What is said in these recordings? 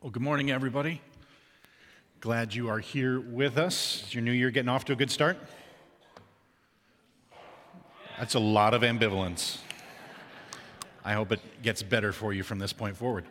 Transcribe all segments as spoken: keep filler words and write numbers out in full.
Well, good morning, everybody. Glad you are here with us. Is your new year getting off to a good start? That's a lot of ambivalence. I hope it gets better for you from this point forward.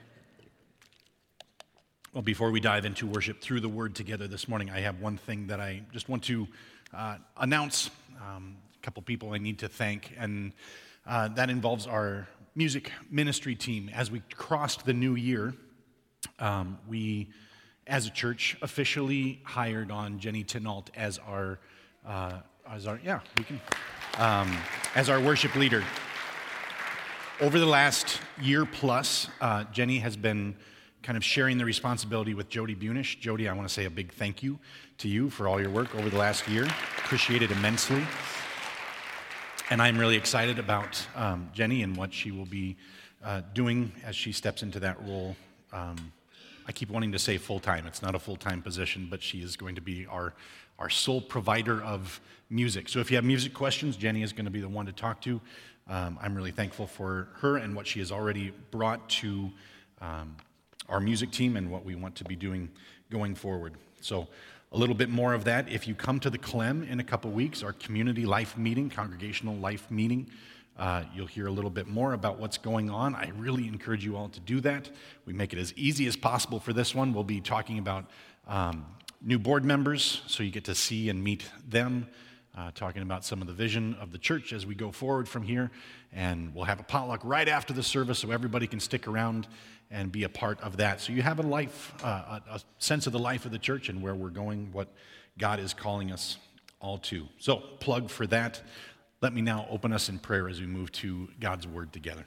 Well, before we dive into worship through the Word together this morning, I have one thing that I just want to uh, announce. Um, a couple people I need to thank, and uh, that involves our music ministry team. As we crossed the new year, Um, we, as a church, officially hired on Jenny Tinault as our, uh, as our, yeah, we can, um, as our worship leader. Over the last year plus, uh, Jenny has been kind of sharing the responsibility with Jody Bunish. Jody, I want to say a big thank you to you for all your work over the last year. Appreciate it immensely. And I'm really excited about um, Jenny and what she will be uh, doing as she steps into that role. Um, I keep wanting to say full-time. It's not a full-time position, but she is going to be our, our sole provider of music. So if you have music questions, Jenny is going to be the one to talk to. Um, I'm really thankful for her and what she has already brought to um, our music team and what we want to be doing going forward. So a little bit more of that. If you come to the Clem in a couple weeks, our community life meeting, congregational life meeting, Uh, you'll hear a little bit more about what's going on. I really encourage you all to do that. We make it as easy as possible for this one. We'll be talking about um, new board members, so you get to see and meet them, uh, talking about some of the vision of the church as we go forward from here. And we'll have a potluck right after the service so everybody can stick around and be a part of that. So you have a life, uh, a, a sense of the life of the church and where we're going, what God is calling us all to. So, plug for that. Let me now open us in prayer as we move to God's Word together.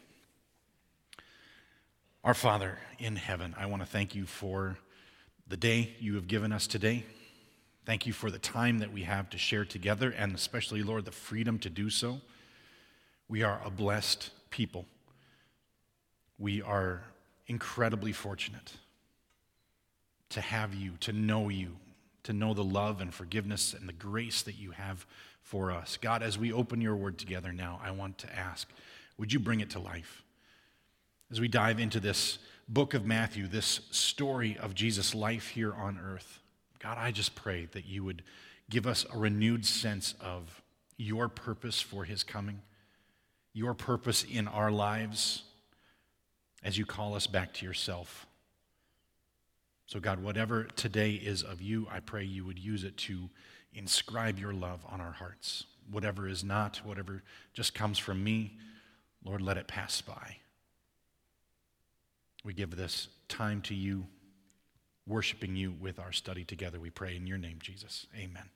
Our Father in heaven, I want to thank you for the day you have given us today. Thank you for the time that we have to share together, and especially, Lord, the freedom to do so. We are a blessed people. We are incredibly fortunate to have you, to know you, to know the love and forgiveness and the grace that you have for us. God, as we open your word together now, I want to ask, would you bring it to life? As we dive into this book of Matthew, this story of Jesus' life here on earth, God, I just pray that you would give us a renewed sense of your purpose for his coming, your purpose in our lives as you call us back to yourself. So God, whatever today is of you, I pray you would use it to inscribe your love on our hearts. Whatever is not, whatever just comes from me, Lord, let it pass by. We give this time to you, worshiping you with our study together. We pray in your name, Jesus. Amen.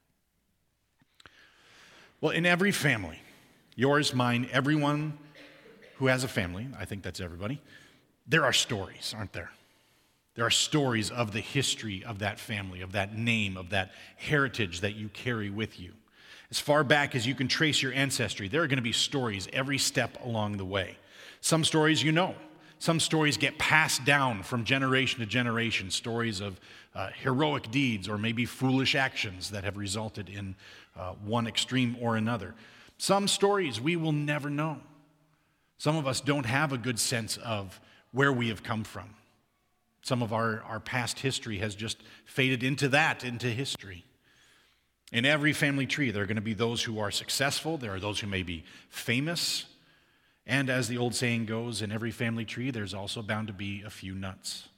Well, in every family, yours, mine, everyone who has a family, I think that's everybody, there are stories, aren't there? There are stories of the history of that family, of that name, of that heritage that you carry with you. As far back as you can trace your ancestry, there are going to be stories every step along the way. Some stories you know. Some stories get passed down from generation to generation, stories of uh, heroic deeds or maybe foolish actions that have resulted in uh, one extreme or another. Some stories we will never know. Some of us don't have a good sense of where we have come from. Some of our, our past history has just faded into that, into history. In every family tree, there are going to be those who are successful. There are those who may be famous. And as the old saying goes, in every family tree, there's also bound to be a few nuts.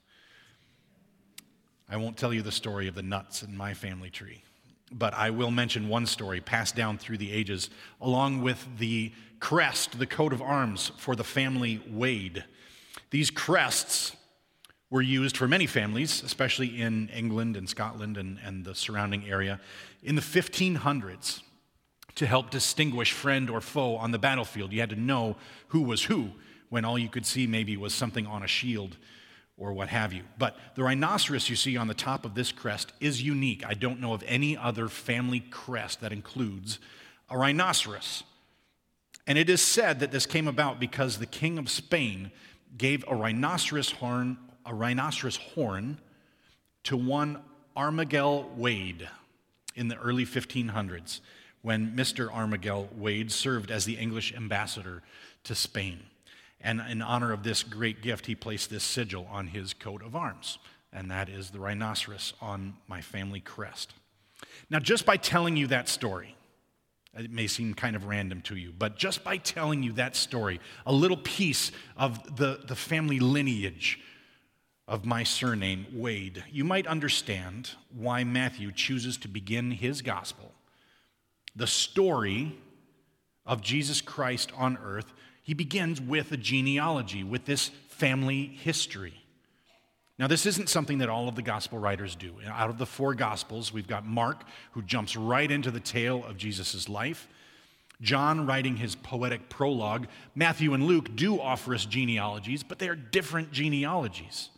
I won't tell you the story of the nuts in my family tree, but I will mention one story passed down through the ages, along with the crest, the coat of arms for the family Wade. These crests were used for many families, especially in England and Scotland and, and the surrounding area, in the fifteen hundreds to help distinguish friend or foe on the battlefield. You had to know who was who when all you could see maybe was something on a shield or what have you. But the rhinoceros you see on the top of this crest is unique. I don't know of any other family crest that includes a rhinoceros. And it is said that this came about because the king of Spain gave a rhinoceros horn a rhinoceros horn to one Armigell Wade in the early fifteen hundreds when Mister Armigell Wade served as the English ambassador to Spain. And in honor of this great gift, he placed this sigil on his coat of arms, and that is the rhinoceros on my family crest. Now, just by telling you that story, it may seem kind of random to you, but just by telling you that story, a little piece of the, the family lineage of my surname, Wade, you might understand why Matthew chooses to begin his gospel, the story of Jesus Christ on earth. He begins with a genealogy, with this family history. Now, this isn't something that all of the gospel writers do. Out of the four gospels, we've got Mark, who jumps right into the tale of Jesus' life, John writing his poetic prologue. Matthew and Luke do offer us genealogies, but they are different genealogies.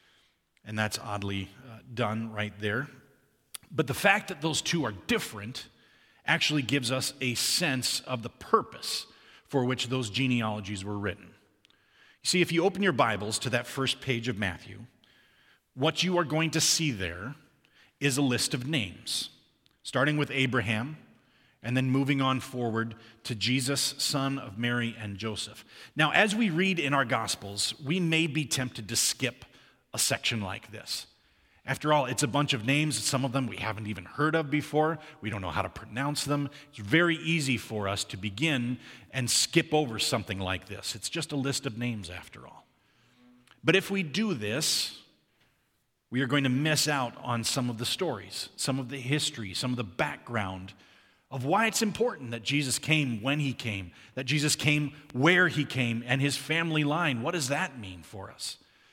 And that's oddly uh, done right there. But the fact that those two are different actually gives us a sense of the purpose for which those genealogies were written. You see, if you open your Bibles to that first page of Matthew, what you are going to see there is a list of names, starting with Abraham and then moving on forward to Jesus, son of Mary and Joseph. Now, as we read in our Gospels, we may be tempted to skip a section like this. After all, it's a bunch of names. Some of them we haven't even heard of before. We don't know how to pronounce them. It's very easy for us to begin and skip over something like this. It's just a list of names after all. But if we do this, we are going to miss out on some of the stories, some of the history, some of the background of why it's important that Jesus came when he came, that Jesus came where he came, and his family line. What does that mean for us?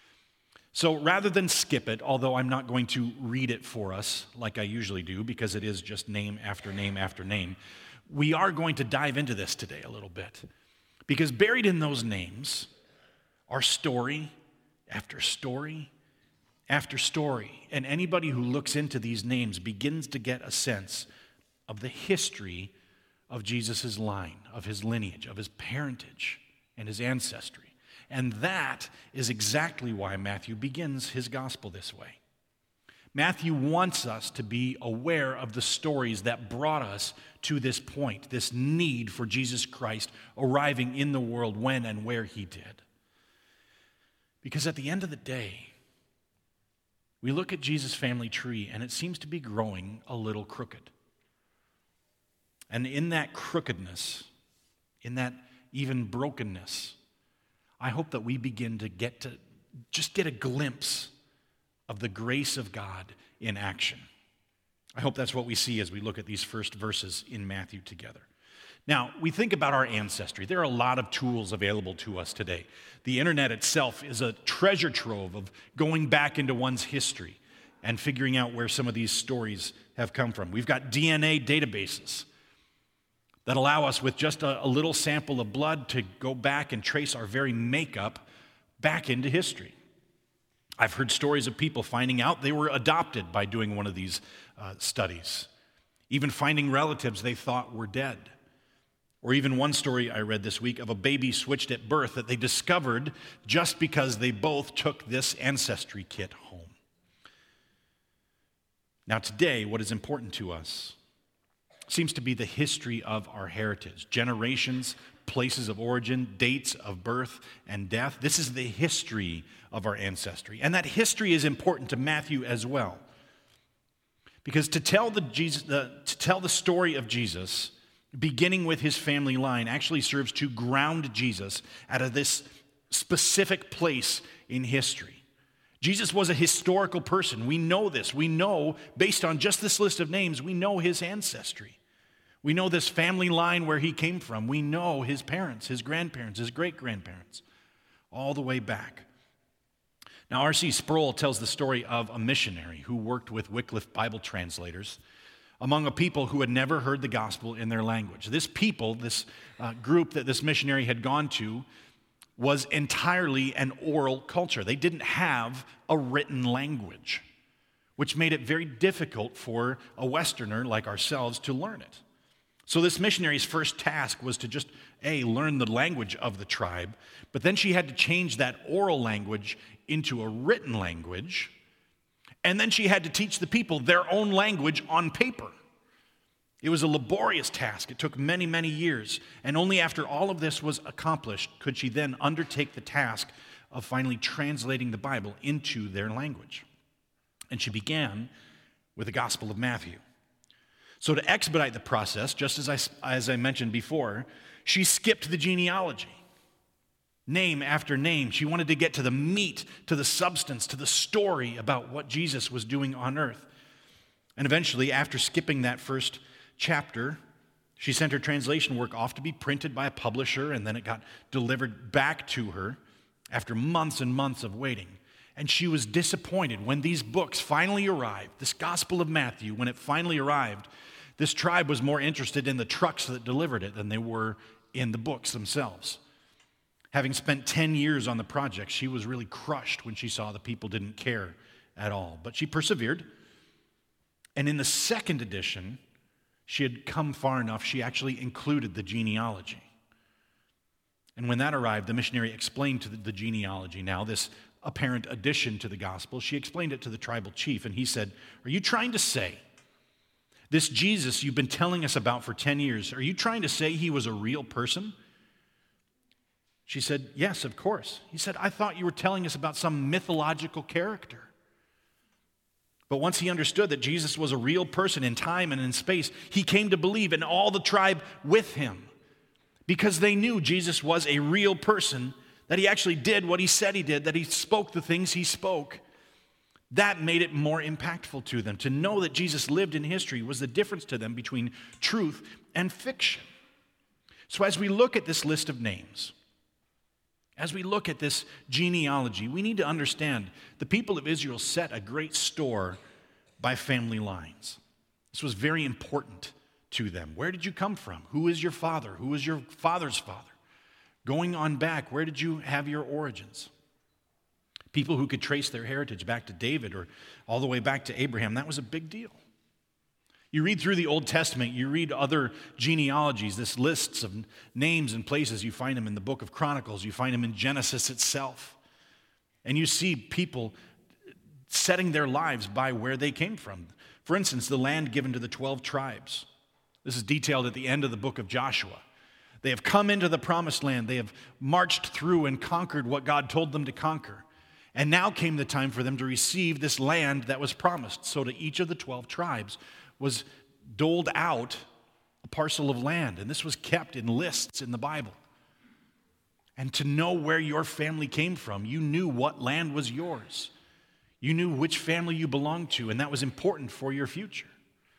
So rather than skip it, although I'm not going to read it for us like I usually do because it is just name after name after name, we are going to dive into this today a little bit. Because buried in those names are story after story after story. And anybody who looks into these names begins to get a sense of the history of Jesus' line, of his lineage, of his parentage, and his ancestry. And that is exactly why Matthew begins his gospel this way. Matthew wants us to be aware of the stories that brought us to this point, this need for Jesus Christ arriving in the world when and where he did. Because at the end of the day, we look at Jesus' family tree and it seems to be growing a little crooked. And in that crookedness, in that even brokenness, I hope that we begin to get to just get a glimpse of the grace of God in action. I hope that's what we see as we look at these first verses in Matthew together. Now, we think about our ancestry. There are a lot of tools available to us today. The internet itself is a treasure trove of going back into one's history and figuring out where some of these stories have come from. We've got D N A databases that allow us, with just a, a little sample of blood, to go back and trace our very makeup back into history. I've heard stories of people finding out they were adopted by doing one of these uh, studies, even finding relatives they thought were dead. Or even one story I read this week of a baby switched at birth that they discovered just because they both took this ancestry kit home. Now today, what is important to us seems to be the history of our heritage, generations, places of origin, dates of birth and death. This is the history of our ancestry. And that history is important to Matthew as well. Because to tell the, Jesus, the, to tell the story of Jesus, beginning with his family line, actually serves to ground Jesus out of this specific place in history. Jesus was a historical person. We know this. We know, based on just this list of names, we know his ancestry. We know this family line where he came from. We know his parents, his grandparents, his great-grandparents, all the way back. Now, R C Sproul tells the story of a missionary who worked with Wycliffe Bible translators among a people who had never heard the gospel in their language. This people, this uh, group that this missionary had gone to, was entirely an oral culture. They didn't have a written language, which made it very difficult for a Westerner like ourselves to learn it. So this missionary's first task was to just, A, learn the language of the tribe, but then she had to change that oral language into a written language, and then she had to teach the people their own language on paper. It was a laborious task. It took many, many years. And only after all of this was accomplished could she then undertake the task of finally translating the Bible into their language. And she began with the Gospel of Matthew. So to expedite the process, just as I, as I mentioned before, she skipped the genealogy. Name after name. She wanted to get to the meat, to the substance, to the story about what Jesus was doing on earth. And eventually, after skipping that first chapter, she sent her translation work off to be printed by a publisher, and then it got delivered back to her after months and months of waiting. And she was disappointed when these books finally arrived, this Gospel of Matthew, when it finally arrived. This tribe was more interested in the trucks that delivered it than they were in the books themselves. Having spent ten years on the project, she was really crushed when she saw the people didn't care at all. But she persevered. And in the second edition, she had come far enough, she actually included the genealogy. And when that arrived, the missionary explained to the, the genealogy now, this apparent addition to the gospel. She explained it to the tribal chief, and he said, "Are you trying to say this Jesus you've been telling us about for ten years, are you trying to say he was a real person?" She said, "Yes, of course." He said, "I thought you were telling us about some mythological character." But once he understood that Jesus was a real person in time and in space, he came to believe, and all the tribe with him, because they knew Jesus was a real person, that he actually did what he said he did, that he spoke the things he spoke. That made it more impactful to them. To know that Jesus lived in history was the difference to them between truth and fiction. So as we look at this list of names, as we look at this genealogy, we need to understand the people of Israel set a great store by family lines. This was very important to them. Where did you come from? Who is your father? Who is your father's father? Going on back, where did you have your origins? People who could trace their heritage back to David or all the way back to Abraham, that was a big deal. You read through the Old Testament, you read other genealogies, this lists of names and places. You find them in the book of Chronicles, you find them in Genesis itself. And you see people setting their lives by where they came from. For instance, the land given to the twelve tribes. This is detailed at the end of the book of Joshua. They have come into the promised land. They have marched through and conquered what God told them to conquer. And now came the time for them to receive this land that was promised. So to each of the twelve tribes was doled out a parcel of land. And this was kept in lists in the Bible. And to know where your family came from, you knew what land was yours. You knew which family you belonged to, and that was important for your future.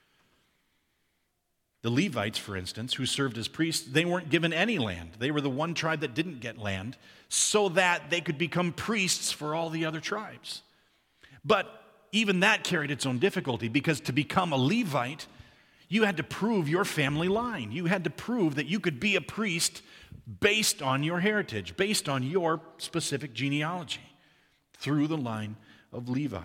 The Levites, for instance, who served as priests, they weren't given any land. They were the one tribe that didn't get land so that they could become priests for all the other tribes. But even that carried its own difficulty, because to become a Levite, you had to prove your family line. You had to prove that you could be a priest based on your heritage, based on your specific genealogy, through the line of Levi.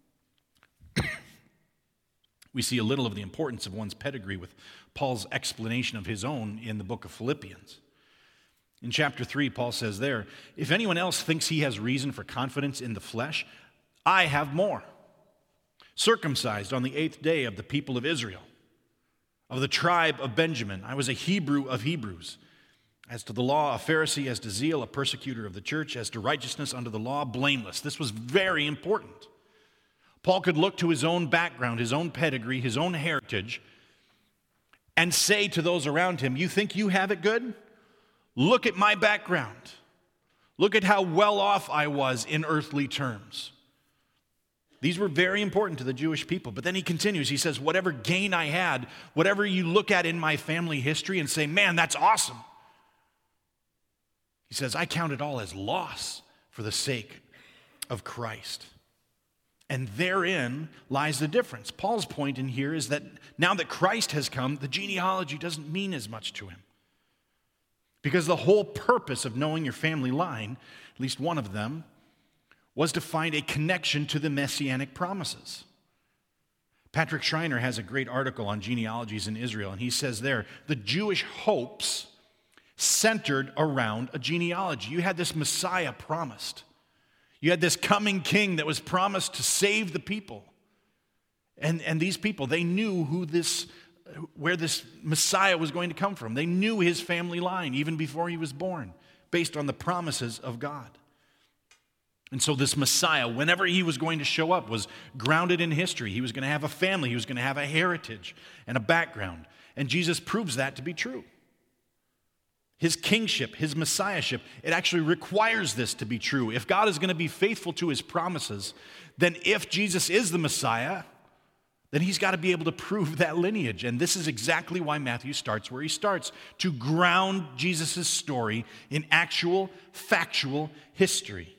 We see a little of the importance of one's pedigree with Paul's explanation of his own in the book of Philippians. In chapter three, Paul says there, "If anyone else thinks he has reason for confidence in the flesh, I have more. Circumcised on the eighth day of the people of Israel, of the tribe of Benjamin, I was a Hebrew of Hebrews. As to the law, a Pharisee; as to zeal, a persecutor of the church; as to righteousness under the law, blameless." This was very important. Paul could look to his own background, his own pedigree, his own heritage, and say to those around him, "You think you have it good? Look at my background. Look at how well off I was in earthly terms." These were very important to the Jewish people. But then he continues, he says, whatever gain I had, whatever you look at in my family history and say, "Man, that's awesome," he says, "I count it all as loss for the sake of Christ." And therein lies the difference. Paul's point in here is that now that Christ has come, the genealogy doesn't mean as much to him. Because the whole purpose of knowing your family line, at least one of them, was to find a connection to the messianic promises. Patrick Schreiner has a great article on genealogies in Israel, and he says there, the Jewish hopes centered around a genealogy. You had this Messiah promised. You had this coming king that was promised to save the people. And, and these people, they knew who this where this Messiah was going to come from. They knew his family line even before he was born, based on the promises of God. And so this Messiah, whenever he was going to show up, was grounded in history. He was going to have a family. He was going to have a heritage and a background. And Jesus proves that to be true. His kingship, his messiahship, it actually requires this to be true. If God is going to be faithful to his promises, then if Jesus is the Messiah, then he's got to be able to prove that lineage. And this is exactly why Matthew starts where he starts, to ground Jesus' story in actual, factual history.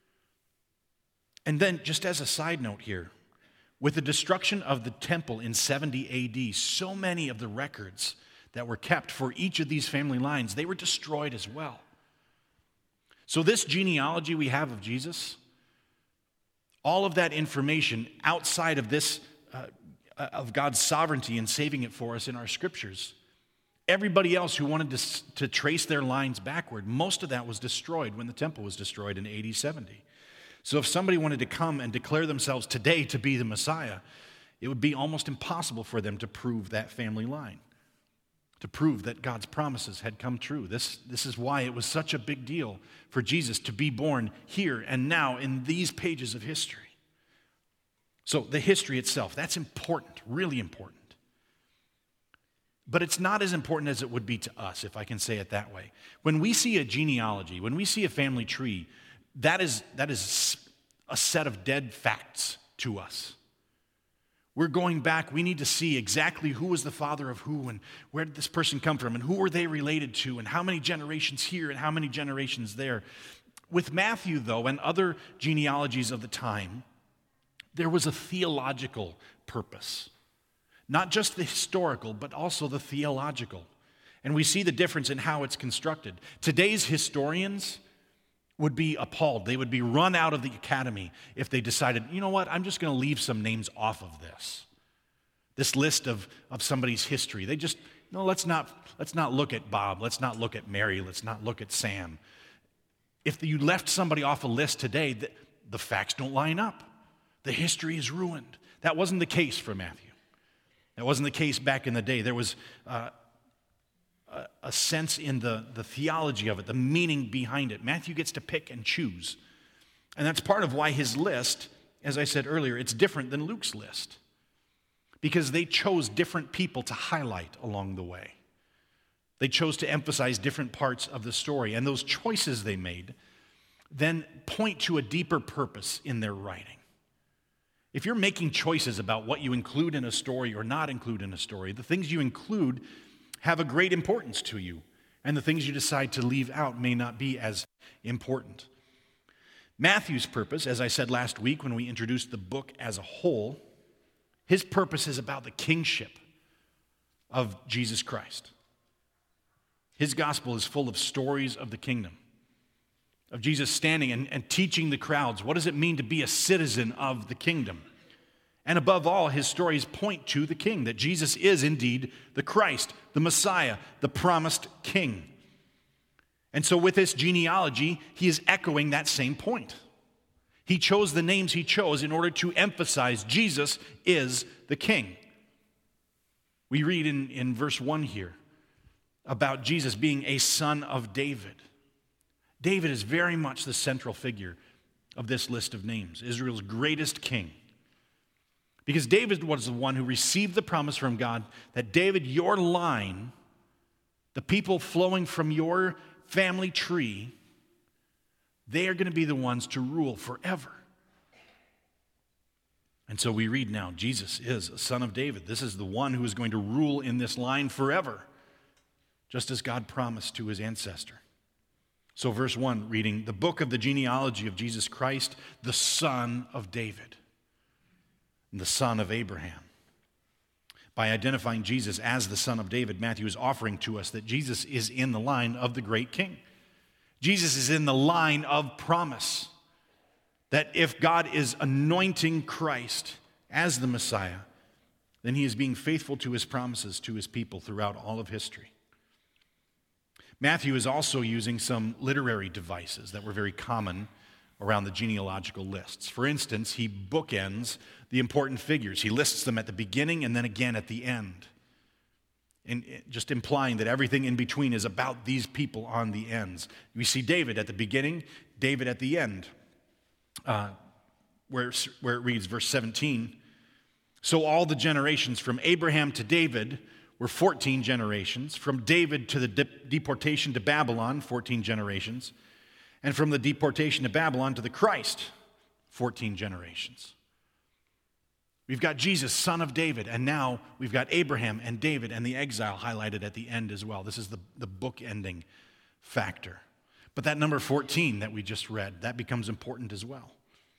And then, just as a side note here, with the destruction of the temple in seventy A D, so many of the records that were kept for each of these family lines, they were destroyed as well. So this genealogy we have of Jesus, all of that information outside of this, uh, of God's sovereignty in saving it for us in our scriptures, everybody else who wanted to, to trace their lines backward, most of that was destroyed when the temple was destroyed in A D seventy. So if somebody wanted to come and declare themselves today to be the Messiah, it would be almost impossible for them to prove that family line, to prove that God's promises had come true. This, this is why it was such a big deal for Jesus to be born here and now in these pages of history. So the history itself, that's important, really important. But it's not as important as it would be to us, if I can say it that way. When we see a genealogy, when we see a family tree, that is, that is a set of dead facts to us. We're going back, we need to see exactly who was the father of who and where did this person come from and who were they related to and how many generations here and how many generations there. With Matthew, though, and other genealogies of the time, there was a theological purpose. Not just the historical, but also the theological. And we see the difference in how it's constructed. Today's historians would be appalled. They would be run out of the academy if they decided, you know what, I'm just going to leave some names off of this. This list of, of somebody's history. They just, no, let's not, let's not look at Bob. Let's not look at Mary. Let's not look at Sam. If you left somebody off a list today, the, the facts don't line up. The history is ruined. That wasn't the case for Matthew. That wasn't the case back in the day. There was uh, a, a sense in the, the theology of it, the meaning behind it. Matthew gets to pick and choose. And that's part of why his list, as I said earlier, it's different than Luke's list. Because they chose different people to highlight along the way. They chose to emphasize different parts of the story. And those choices they made then point to a deeper purpose in their writing. If you're making choices about what you include in a story or not include in a story, the things you include have a great importance to you, and the things you decide to leave out may not be as important. Matthew's purpose, as I said last week when we introduced the book as a whole, his purpose is about the kingship of Jesus Christ. His gospel is full of stories of the kingdom, of Jesus standing and, and teaching the crowds. What does it mean to be a citizen of the kingdom? And above all, his stories point to the king, that Jesus is indeed the Christ, the Messiah, the promised king. And so with this genealogy, he is echoing that same point. He chose the names he chose in order to emphasize Jesus is the king. We read in, in verse one here about Jesus being a son of David. David is very much the central figure of this list of names, Israel's greatest king. Because David was the one who received the promise from God that David, your line, the people flowing from your family tree, they are going to be the ones to rule forever. And so we read now, Jesus is a son of David. This is the one who is going to rule in this line forever, just as God promised to his ancestor. So verse one, reading, the book of the genealogy of Jesus Christ, the son of David, and the son of Abraham. By identifying Jesus as the son of David, Matthew is offering to us that Jesus is in the line of the great king. Jesus is in the line of promise. That if God is anointing Christ as the Messiah, then he is being faithful to his promises to his people throughout all of history. Matthew is also using some literary devices that were very common around the genealogical lists. For instance, he bookends the important figures. He lists them at the beginning and then again at the end. and just implying that everything in between is about these people on the ends. We see David at the beginning, David at the end, uh, where, where it reads, verse seventeen, so all the generations from Abraham to David were fourteen generations, from David to the de- deportation to Babylon, fourteen generations, and from the deportation to Babylon to the Christ, fourteen generations. We've got Jesus, son of David, and now we've got Abraham and David and the exile highlighted at the end as well. This is the, the book-ending factor. But that number fourteen that we just read, that becomes important as well.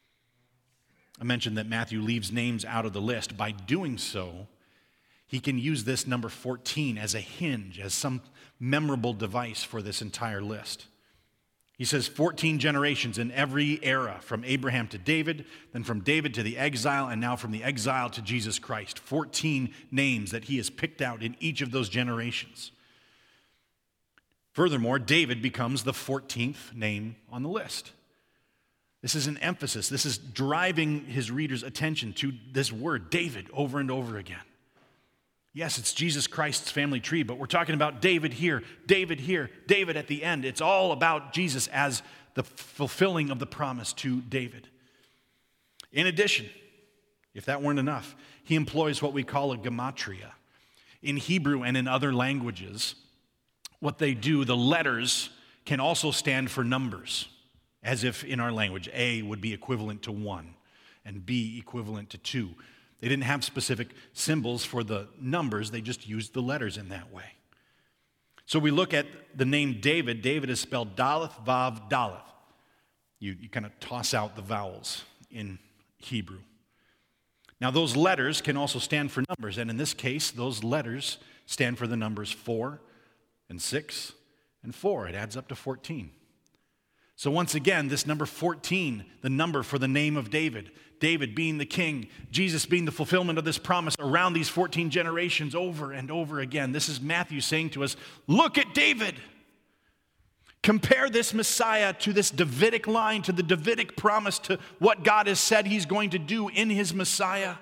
I mentioned that Matthew leaves names out of the list. By doing so, he can use this number fourteen as a hinge, as some memorable device for this entire list. He says fourteen generations in every era, from Abraham to David, then from David to the exile, and now from the exile to Jesus Christ. fourteen names that he has picked out in each of those generations. Furthermore, David becomes the fourteenth name on the list. This is an emphasis. This is driving his readers' attention to this word, David, over and over again. Yes, it's Jesus Christ's family tree, but we're talking about David here, David here, David at the end. It's all about Jesus as the fulfilling of the promise to David. In addition, if that weren't enough, he employs what we call a gematria. In Hebrew and in other languages, what they do, the letters can also stand for numbers, as if in our language, A would be equivalent to one and B equivalent to two. They didn't have specific symbols for the numbers, they just used the letters in that way. So we look at the name David. David is spelled Daleth, Vav, Daleth. You, you kind of toss out the vowels in Hebrew. Now those letters can also stand for numbers, and in this case, those letters stand for the numbers four and six and four. It adds up to fourteen. So once again, this number fourteen, the number for the name of David, David being the king, Jesus being the fulfillment of this promise around these fourteen generations over and over again. This is Matthew saying to us, look at David. Compare this Messiah to this Davidic line, to the Davidic promise, to what God has said he's going to do in his Messiah.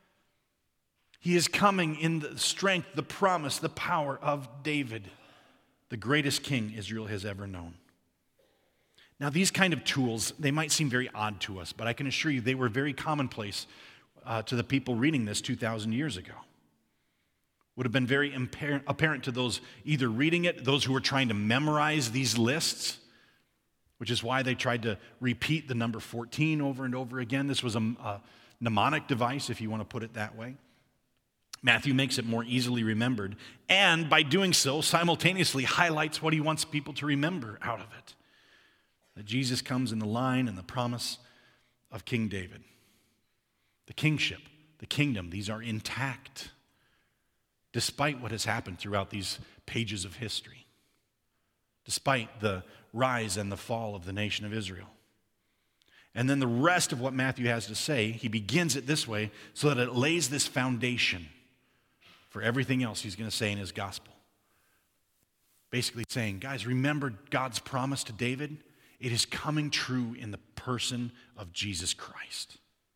He is coming in the strength, the promise, the power of David, the greatest king Israel has ever known. Now, these kind of tools, they might seem very odd to us, but I can assure you they were very commonplace uh, to the people reading this two thousand years ago. Would have been very impar- apparent to those either reading it, those who were trying to memorize these lists, which is why they tried to repeat the number fourteen over and over again. This was a, a mnemonic device, if you want to put it that way. Matthew makes it more easily remembered, and by doing so, simultaneously highlights what he wants people to remember out of it. That Jesus comes in the line and the promise of King David. The kingship, the kingdom, these are intact, despite what has happened throughout these pages of history, despite the rise and the fall of the nation of Israel. And then the rest of what Matthew has to say, he begins it this way so that it lays this foundation for everything else he's going to say in his gospel. Basically saying, guys, remember God's promise to David? It is coming true in the person of Jesus Christ.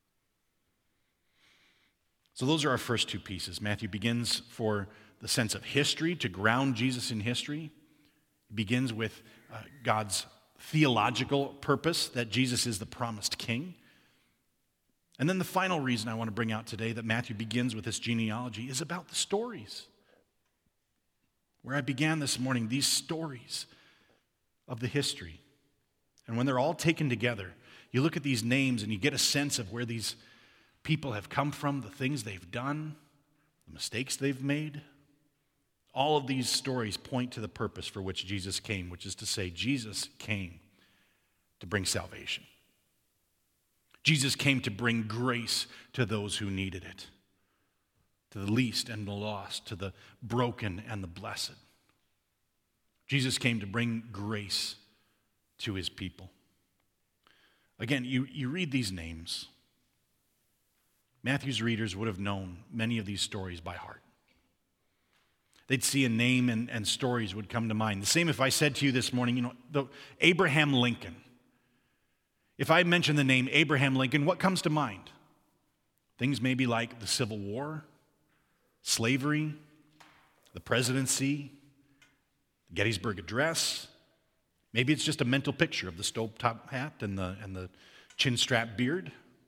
So those are our first two pieces. Matthew begins for the sense of history, to ground Jesus in history. He begins with uh, God's theological purpose, that Jesus is the promised king. And then the final reason I want to bring out today that Matthew begins with this genealogy is about the stories. Where I began this morning, these stories of the history. And when they're all taken together, you look at these names and you get a sense of where these people have come from, the things they've done, the mistakes they've made. All of these stories point to the purpose for which Jesus came, which is to say, Jesus came to bring salvation. Jesus came to bring grace to those who needed it, to the least and the lost, to the broken and the blessed. Jesus came to bring grace to his people. Again, you, you read these names. Matthew's readers would have known many of these stories by heart. They'd see a name and, and stories would come to mind. The same if I said to you this morning, you know, the, Abraham Lincoln. If I mention the name Abraham Lincoln, what comes to mind? Things maybe like the Civil War, slavery, the presidency, the Gettysburg Address. Maybe it's just a mental picture of the stovetop hat and the, and the chin-strap beard.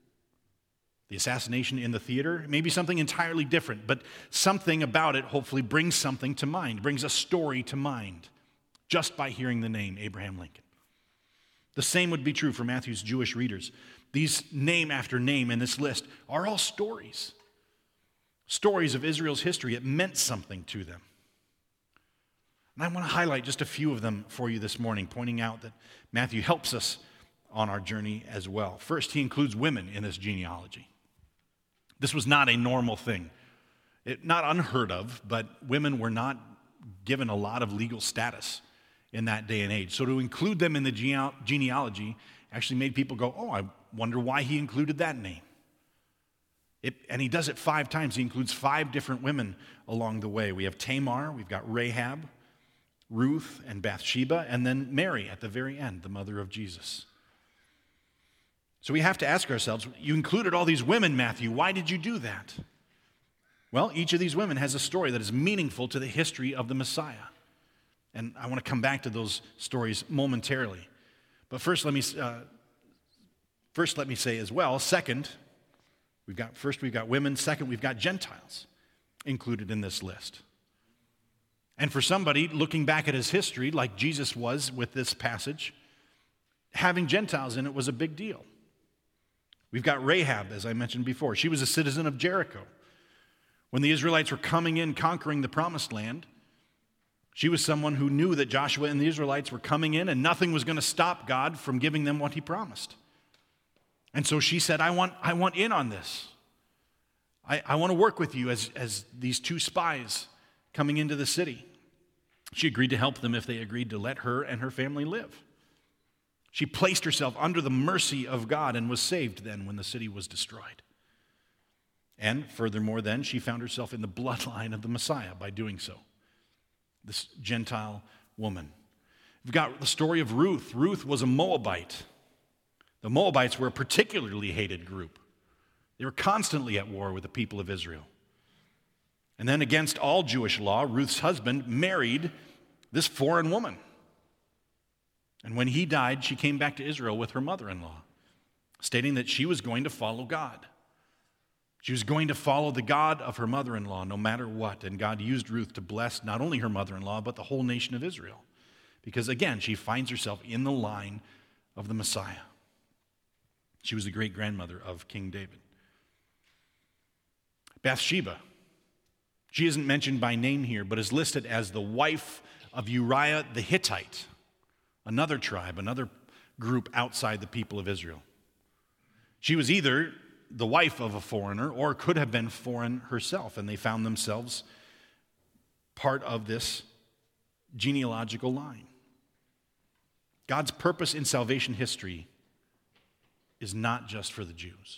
The assassination in the theater, maybe something entirely different, but something about it hopefully brings something to mind, brings a story to mind, just by hearing the name Abraham Lincoln. The same would be true for Matthew's Jewish readers. These name after name in this list are all stories. Stories of Israel's history. It meant something to them. And I want to highlight just a few of them for you this morning, pointing out that Matthew helps us on our journey as well. First, he includes women in this genealogy. This was not a normal thing. It, not unheard of, but women were not given a lot of legal status in that day and age. So to include them in the gene- genealogy actually made people go, oh, I wonder why he included that name. It, and he does it five times. He includes five different women along the way. We have Tamar, we've got Rahab, Ruth, and Bathsheba, and then Mary at the very end, the mother of Jesus. So we have to ask ourselves, you included all these women, Matthew. Why did you do that? Well, each of these women has a story that is meaningful to the history of the Messiah. And I want to come back to those stories momentarily. But first, let me uh, first let me say as well, second, we've got first we've got women, second we've got Gentiles included in this list. And for somebody looking back at his history, like Jesus was with this passage, having Gentiles in it was a big deal. We've got Rahab, as I mentioned before. She was a citizen of Jericho. When the Israelites were coming in, conquering the promised land, she was someone who knew that Joshua and the Israelites were coming in and nothing was going to stop God from giving them what he promised. And so she said, I want, I want in on this. I, I want to work with you as, as these two spies coming into the city. She agreed to help them if they agreed to let her and her family live. She placed herself under the mercy of God and was saved then when the city was destroyed. And furthermore then, she found herself in the bloodline of the Messiah by doing so. This Gentile woman. We've got the story of Ruth. Ruth was a Moabite. The Moabites were a particularly hated group. They were constantly at war with the people of Israel. And then against all Jewish law, Ruth's husband married this foreign woman. And when he died, she came back to Israel with her mother-in-law, stating that she was going to follow God. She was going to follow the God of her mother-in-law no matter what. And God used Ruth to bless not only her mother-in-law, but the whole nation of Israel. Because again, she finds herself in the line of the Messiah. She was the great-grandmother of King David. Bathsheba. She isn't mentioned by name here, but is listed as the wife of Uriah the Hittite, another tribe, another group outside the people of Israel. She was either the wife of a foreigner or could have been foreign herself, and they found themselves part of this genealogical line. God's purpose in salvation history is not just for the Jews.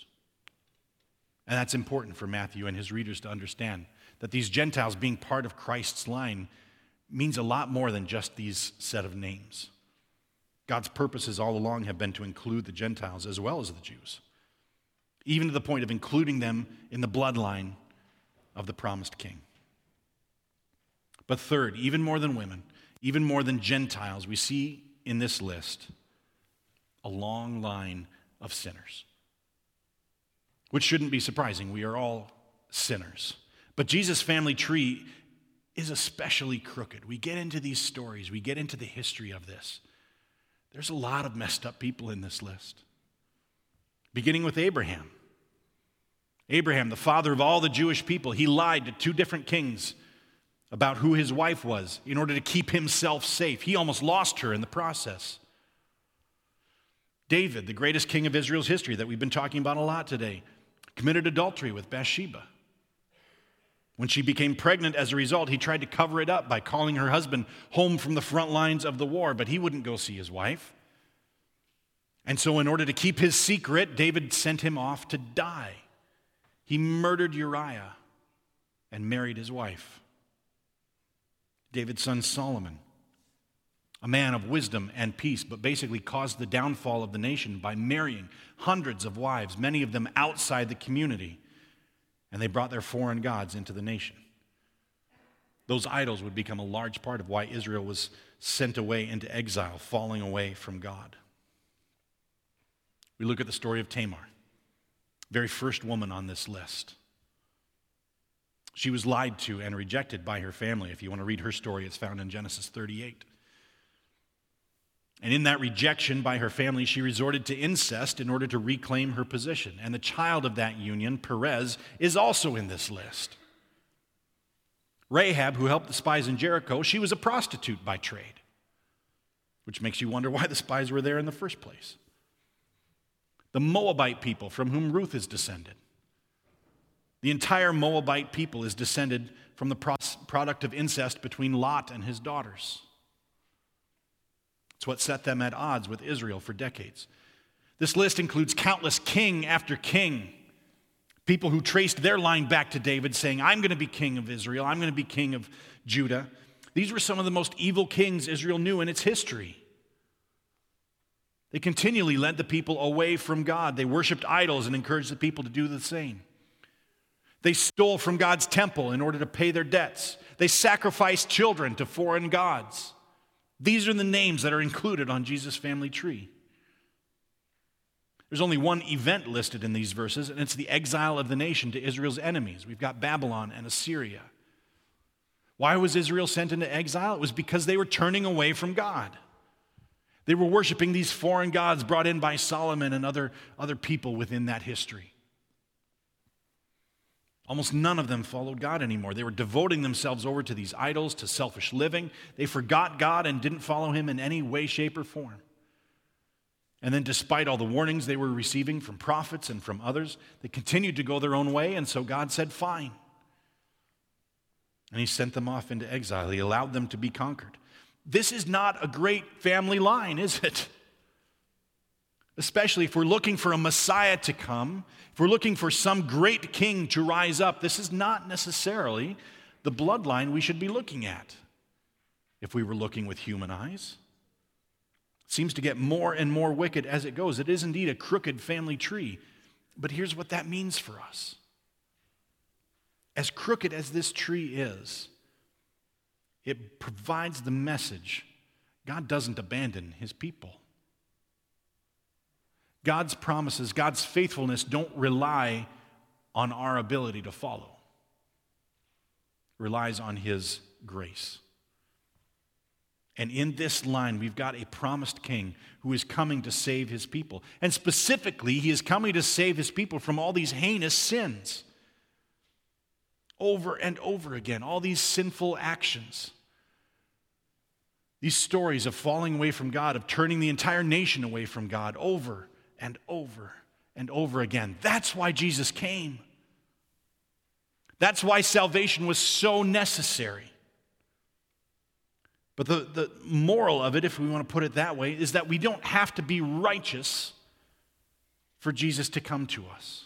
And that's important for Matthew and his readers to understand, that these Gentiles being part of Christ's line means a lot more than just these set of names. God's purposes all along have been to include the Gentiles as well as the Jews, even to the point of including them in the bloodline of the promised king. But third, even more than women, even more than Gentiles, we see in this list a long line of sinners, which shouldn't be surprising. We are all sinners. But Jesus' family tree is especially crooked. We get into these stories, we get into the history of this. There's a lot of messed up people in this list. Beginning with Abraham. Abraham, the father of all the Jewish people, he lied to two different kings about who his wife was in order to keep himself safe. He almost lost her in the process. David, the greatest king of Israel's history that we've been talking about a lot today, committed adultery with Bathsheba. When she became pregnant as a result, he tried to cover it up by calling her husband home from the front lines of the war, but he wouldn't go see his wife. And so in order to keep his secret, David sent him off to die. He murdered Uriah and married his wife. David's son Solomon, a man of wisdom and peace, but basically caused the downfall of the nation by marrying hundreds of wives, many of them outside the community. And they brought their foreign gods into the nation. Those idols would become a large part of why Israel was sent away into exile, falling away from God. We look at the story of Tamar, very first woman on this list. She was lied to and rejected by her family. If you want to read her story, it's found in Genesis thirty-eight. And in that rejection by her family, she resorted to incest in order to reclaim her position. And the child of that union, Perez, is also in this list. Rahab, who helped the spies in Jericho, she was a prostitute by trade, which makes you wonder why the spies were there in the first place. The Moabite people from whom Ruth is descended. The entire Moabite people is descended from the product of incest between Lot and his daughters. It's what set them at odds with Israel for decades. This list includes countless king after king, people who traced their line back to David, saying, I'm going to be king of Israel, I'm going to be king of Judah. These were some of the most evil kings Israel knew in its history. They continually led the people away from God. They worshiped idols and encouraged the people to do the same. They stole from God's temple in order to pay their debts. They sacrificed children to foreign gods. These are the names that are included on Jesus' family tree. There's only one event listed in these verses, and it's the exile of the nation to Israel's enemies. We've got Babylon and Assyria. Why was Israel sent into exile? It was because they were turning away from God. They were worshiping these foreign gods brought in by Solomon and other, other people within that history. Almost none of them followed God anymore. They were devoting themselves over to these idols, to selfish living. They forgot God and didn't follow him in any way, shape, or form. And then despite all the warnings they were receiving from prophets and from others, they continued to go their own way, and so God said, fine. And he sent them off into exile. He allowed them to be conquered. This is not a great family line, is it? Especially if we're looking for a Messiah to come, if we're looking for some great king to rise up, this is not necessarily the bloodline we should be looking at if we were looking with human eyes. It seems to get more and more wicked as it goes. It is indeed a crooked family tree, but here's what that means for us. As crooked as this tree is, it provides the message God doesn't abandon his people. God's promises, God's faithfulness don't rely on our ability to follow. It relies on his grace. And in this line, we've got a promised king who is coming to save his people. And specifically, he is coming to save his people from all these heinous sins. Over and over again, all these sinful actions. These stories of falling away from God, of turning the entire nation away from God, over and over and over again. That's why Jesus came. That's why salvation was so necessary. But the, the moral of it, if we want to put it that way, is that we don't have to be righteous for Jesus to come to us.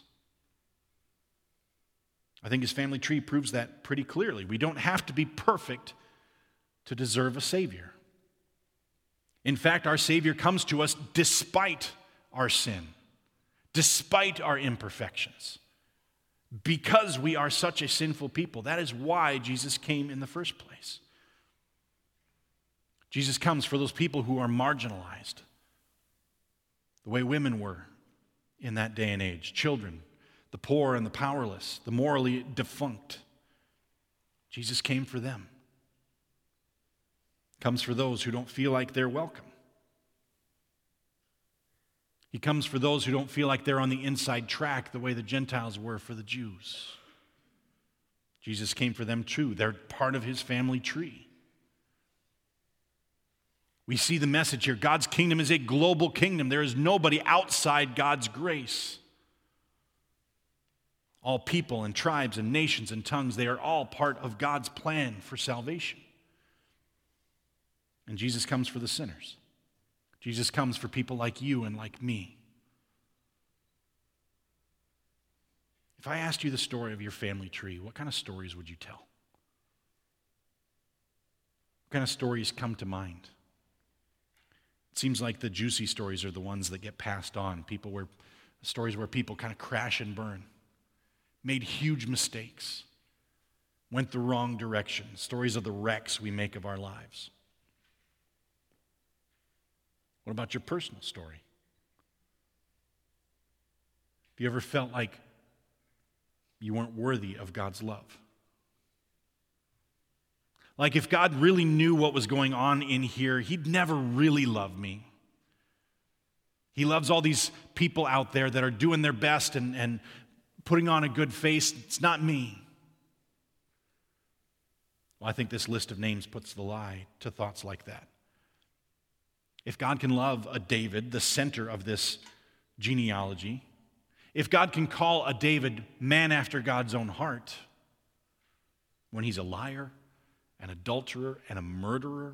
I think his family tree proves that pretty clearly. We don't have to be perfect to deserve a Savior. In fact, our Savior comes to us despite our sin, despite our imperfections. Because we are such a sinful people, that is why Jesus came in the first place. Jesus comes for those people who are marginalized, the way women were in that day and age, children, the poor and the powerless, the morally defunct. Jesus came for them. Comes for those who don't feel like they're welcome. He comes for those who don't feel like they're on the inside track the way the Gentiles were for the Jews. Jesus came for them too. They're part of his family tree. We see the message here. God's kingdom is a global kingdom. There is nobody outside God's grace. All people and tribes and nations and tongues, they are all part of God's plan for salvation. And Jesus comes for the sinners. Jesus comes for people like you and like me. If I asked you the story of your family tree, what kind of stories would you tell? What kind of stories come to mind? It seems like the juicy stories are the ones that get passed on. People where stories where people kind of crash and burn, made huge mistakes, went the wrong direction, stories of the wrecks we make of our lives. What about your personal story? Have you ever felt like you weren't worthy of God's love? Like if God really knew what was going on in here, he'd never really love me. He loves all these people out there that are doing their best and, and putting on a good face. It's not me. Well, I think this list of names puts the lie to thoughts like that. If God can love a David, the center of this genealogy, if God can call a David man after God's own heart, when he's a liar, an adulterer, and a murderer,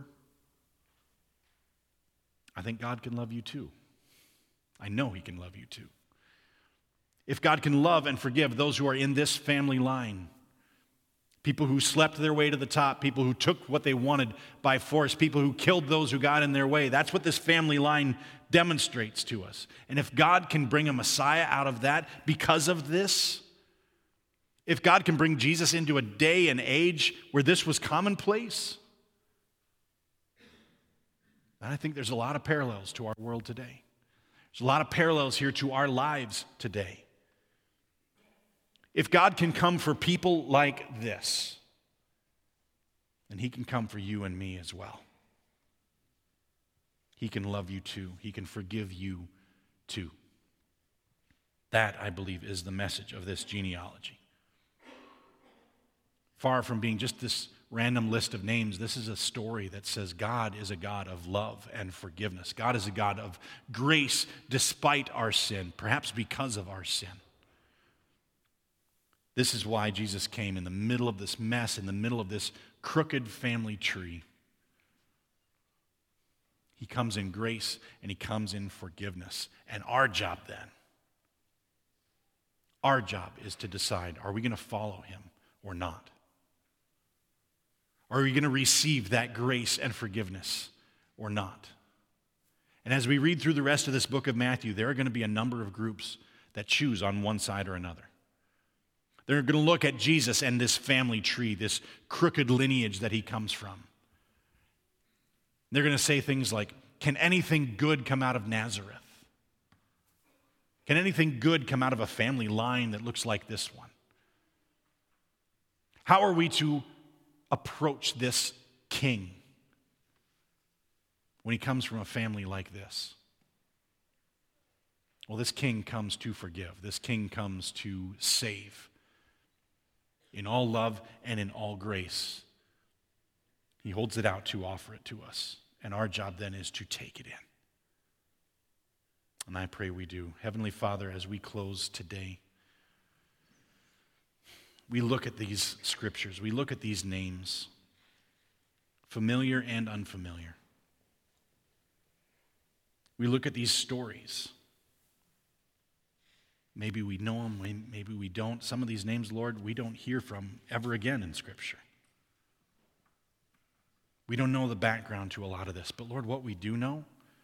I think God can love you too. I know he can love you too. If God can love and forgive those who are in this family line, people who slept their way to the top, people who took what they wanted by force, people who killed those who got in their way, that's what this family line demonstrates to us. And if God can bring a Messiah out of that because of this, if God can bring Jesus into a day and age where this was commonplace, then I think there's a lot of parallels to our world today. There's a lot of parallels here to our lives today. If God can come for people like this, then he can come for you and me as well. He can love you too. He can forgive you too. That, I believe, is the message of this genealogy. Far from being just this random list of names, this is a story that says God is a God of love and forgiveness. God is a God of grace despite our sin, perhaps because of our sin. This is why Jesus came in the middle of this mess, in the middle of this crooked family tree. He comes in grace and he comes in forgiveness. And our job then, our job is to decide, are we going to follow him or not? Are we going to receive that grace and forgiveness or not? And as we read through the rest of this book of Matthew, there are going to be a number of groups that choose on one side or another. They're going to look at Jesus and this family tree, this crooked lineage that he comes from. They're going to say things like, can anything good come out of Nazareth? Can anything good come out of a family line that looks like this one? How are we to approach this king when he comes from a family like this? Well, this king comes to forgive. This king comes to save. In all love and in all grace, he holds it out to offer it to us. And our job then is to take it in. And I pray we do. Heavenly Father, as we close today, we look at these scriptures, we look at these names, familiar and unfamiliar. We look at these stories. Maybe we know them, maybe we don't. Some of these names, Lord, we don't hear from ever again in Scripture. We don't know the background to a lot of this, but Lord, what we do know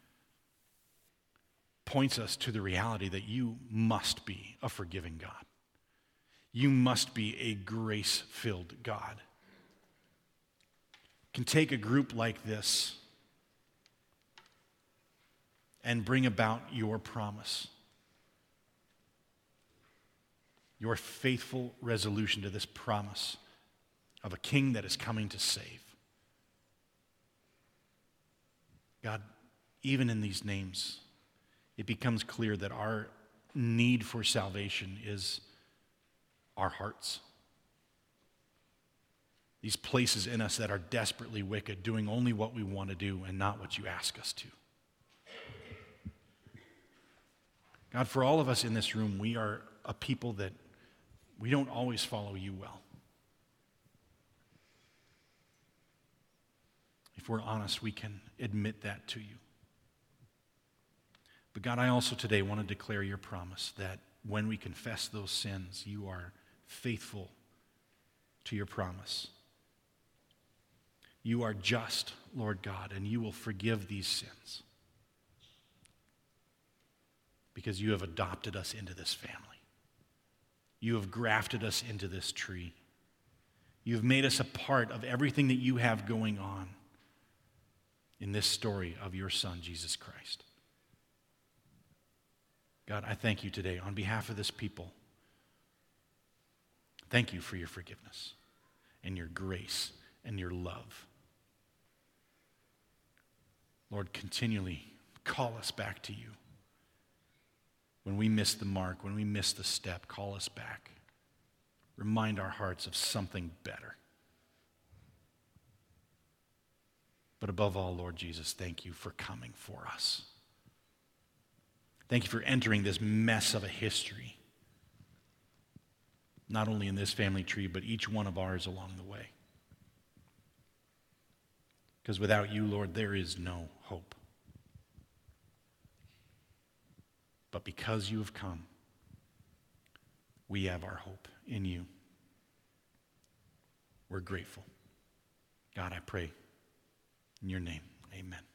points us to the reality that you must be a forgiving God. You must be a grace-filled God. Can take a group like this and bring about your promise, your faithful resolution to this promise of a king that is coming to save. God, even in these names, it becomes clear that our need for salvation is our hearts. These places in us that are desperately wicked, doing only what we want to do and not what you ask us to. God, for all of us in this room, we are a people that we don't always follow you well. If we're honest, we can admit that to you. But God, I also today want to declare your promise that when we confess those sins, you are faithful to your promise. You are just, Lord God, and you will forgive these sins because you have adopted us into this family. You have grafted us into this tree. You've made us a part of everything that you have going on in this story of your Son, Jesus Christ. God, I thank you today on behalf of this people. Thank you for your forgiveness and your grace and your love. Lord, continually call us back to you. When we miss the mark, when we miss the step, call us back. Remind our hearts of something better. But above all, Lord Jesus, thank you for coming for us. Thank you for entering this mess of a history, not only in this family tree, but each one of ours along the way. Because without you, Lord, there is no hope. But because you have come, we have our hope in you. We're grateful. God, I pray in your name, amen.